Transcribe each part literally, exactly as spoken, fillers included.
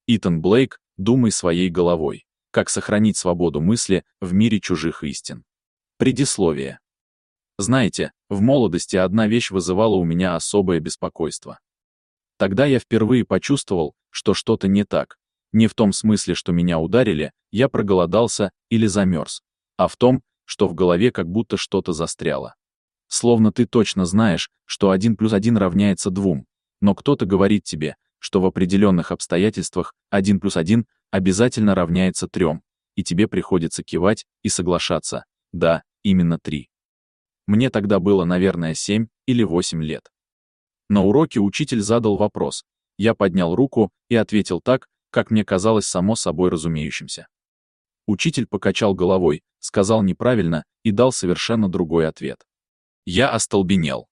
Итан Блейк, «Думай своей головой. Как сохранить свободу мысли в мире чужих истин». Предисловие. Знаете, в молодости одна вещь вызывала у меня особое беспокойство. Тогда я впервые почувствовал, что что-то не так. Не в том смысле, что меня ударили, я проголодался или замерз, а в том, что в голове как будто что-то застряло. Словно ты точно знаешь, что один плюс один равняется двум, но кто-то говорит тебе, что в определенных обстоятельствах один плюс один обязательно равняется трем, и тебе приходится кивать и соглашаться. Да, именно три. Мне тогда было, наверное, семь или восемь лет. На уроке учитель задал вопрос. Я поднял руку и ответил так, как мне казалось само собой разумеющимся. Учитель покачал головой, сказал неправильно и дал совершенно другой ответ. Я остолбенел.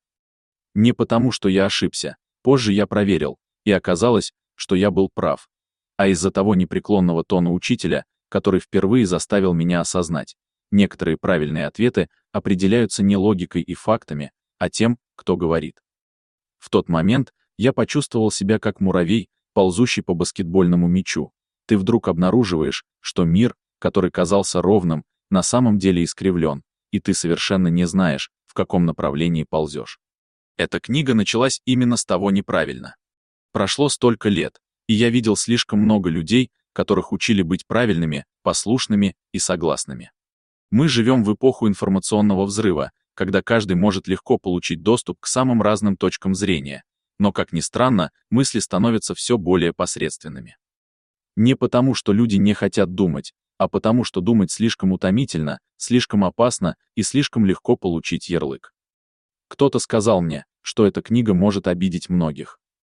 Не потому, что я ошибся, позже я проверил, и оказалось, что я был прав, а из-за того непреклонного тона учителя, который впервые заставил меня осознать, некоторые правильные ответы определяются не логикой и фактами, а тем, кто говорит. В тот момент я почувствовал себя как муравей, ползущий по баскетбольному мячу. Ты вдруг обнаруживаешь, что мир, который казался ровным, на самом деле искривлен, и ты совершенно не знаешь, в каком направлении ползешь. Эта книга началась именно с того неправильно. Прошло столько лет, и я видел слишком много людей, которых учили быть правильными, послушными и согласными. Мы живем в эпоху информационного взрыва, когда каждый может легко получить доступ к самым разным точкам зрения, но, как ни странно, мысли становятся все более посредственными. Не потому, что люди не хотят думать, а потому, что думать слишком утомительно, слишком опасно и слишком легко получить ярлык. Кто-то сказал мне, что эта книга может обидеть многих.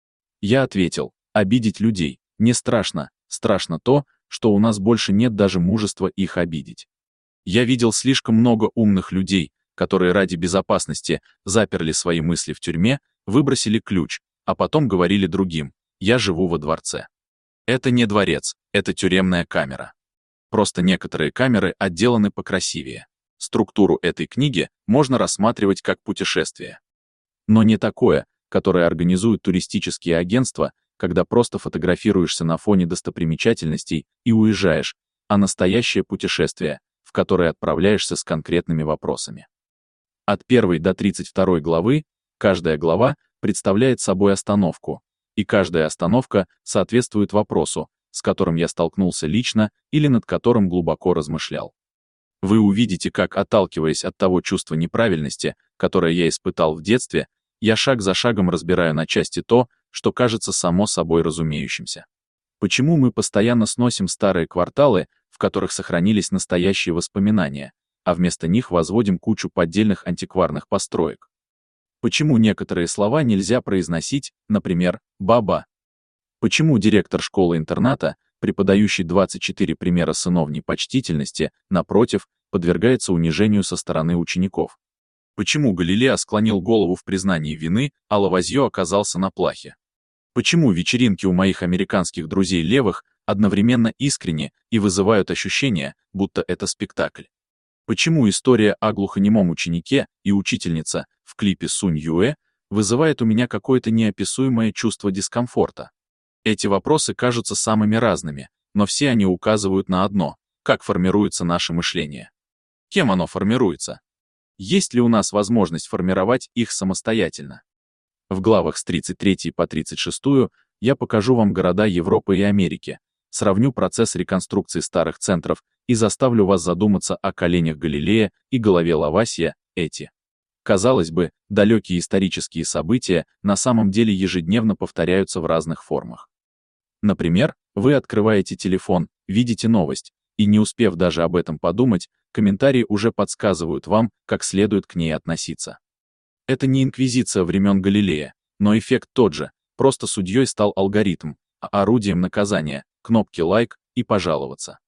Я ответил, обидеть людей не страшно, страшно то, что у нас больше нет даже мужества их обидеть. Я видел слишком много умных людей, которые ради безопасности заперли свои мысли в тюрьме, выбросили ключ, а потом говорили другим: «Я живу во дворце». Это не дворец, это тюремная камера. Просто некоторые камеры отделаны покрасивее. Структуру этой книги можно рассматривать как путешествие. Но не такое, которое организуют туристические агентства, когда просто фотографируешься на фоне достопримечательностей и уезжаешь, а настоящее путешествие, в которое отправляешься с конкретными вопросами. От первой до тридцать второй главы каждая глава представляет собой остановку, и каждая остановка соответствует вопросу, с которым я столкнулся лично или над которым глубоко размышлял. Вы увидите, как, отталкиваясь от того чувства неправильности, которое я испытал в детстве, я шаг за шагом разбираю на части то, что кажется само собой разумеющимся. Почему мы постоянно сносим старые кварталы, в которых сохранились настоящие воспоминания, а вместо них возводим кучу поддельных антикварных построек? Почему некоторые слова нельзя произносить, например, «баба»? Почему директор школы-интерната, преподающий двадцать четыре примера сыновней почтительности, напротив, подвергается унижению со стороны учеников? Почему Галилео склонил голову в признании вины, а Лавазье оказался на плахе? Почему вечеринки у моих американских друзей левых одновременно искренни и вызывают ощущение, будто это спектакль? Почему история о глухонемом ученике и учительница в клипе Сунь Юэ вызывает у меня какое-то неописуемое чувство дискомфорта? Эти вопросы кажутся самыми разными, но все они указывают на одно: как формируется наше мышление. Кем оно формируется? Есть ли у нас возможность формировать их самостоятельно? В главах с тридцать третьей по тридцать шестую я покажу вам города Европы и Америки, сравню процесс реконструкции старых центров и заставлю вас задуматься о коленях Галилея и голове Лавасья. Эти, казалось бы, далекие исторические события на самом деле ежедневно повторяются в разных формах. Например, вы открываете телефон, видите новость, и не успев даже об этом подумать, комментарии уже подсказывают вам, как следует к ней относиться. Это не инквизиция времен Галилея, но эффект тот же, просто судьей стал алгоритм, а орудием наказания — кнопки «лайк» и «пожаловаться».